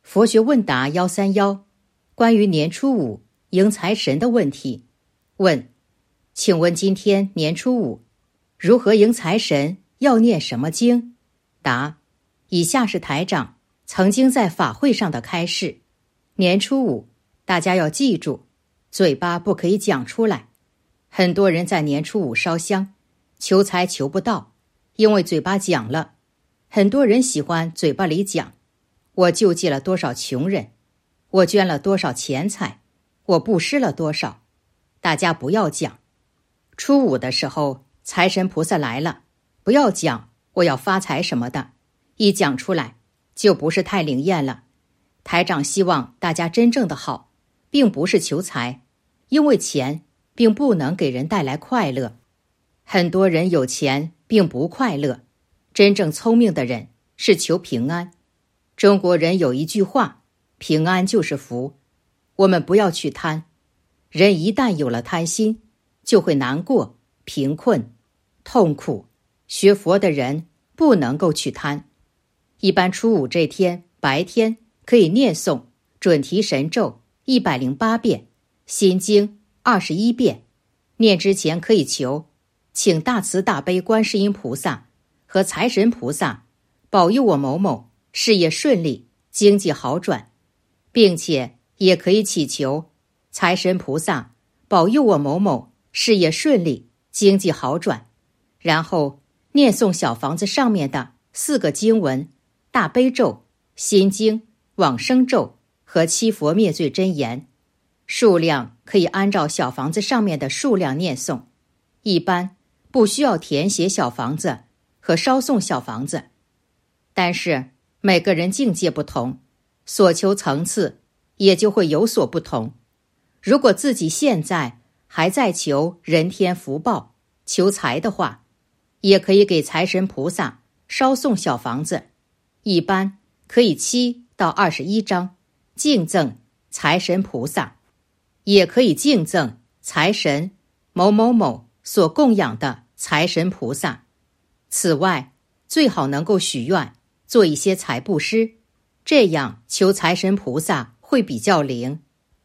佛学问答131，关于年初五迎财神的问题。问：请问今天年初五，如何迎财神？要念什么经？答：以下是台长曾经在法会上的开示。年初五，大家要记住，嘴巴不可以讲出来。很多人在年初五烧香，求财求不到，因为嘴巴讲了。很多人喜欢嘴巴里讲，我救济了多少穷人，我捐了多少钱财，我布施了多少。大家不要讲。初五的时候，财神菩萨来了，不要讲我要发财什么的，一讲出来就不是太灵验了。台长希望大家真正的好，并不是求财，因为钱并不能给人带来快乐。很多人有钱并不快乐，真正聪明的人是求平安。中国人有一句话，平安就是福。我们不要去贪，人一旦有了贪心，就会难过、贫困、痛苦。学佛的人不能够去贪。一般初五这天白天可以念诵准提神咒108遍，心经21遍。念之前可以求，请大慈大悲观世音菩萨和财神菩萨保佑我某某事业顺利，经济好转，并且也可以祈求财神菩萨保佑我某某事业顺利，经济好转。然后念诵小房子上面的4个经文：大悲咒、心经、往生咒和七佛灭罪真言。数量可以按照小房子上面的数量念诵，一般不需要填写小房子和烧送小房子。但是每个人境界不同，所求层次也就会有所不同。如果自己现在还在求人天福报、求财的话，也可以给财神菩萨烧送小房子，一般可以7到21张，敬赠财神菩萨，也可以敬赠财神某某某所供养的财神菩萨。此外，最好能够许愿做一些财布施，这样求财神菩萨会比较灵。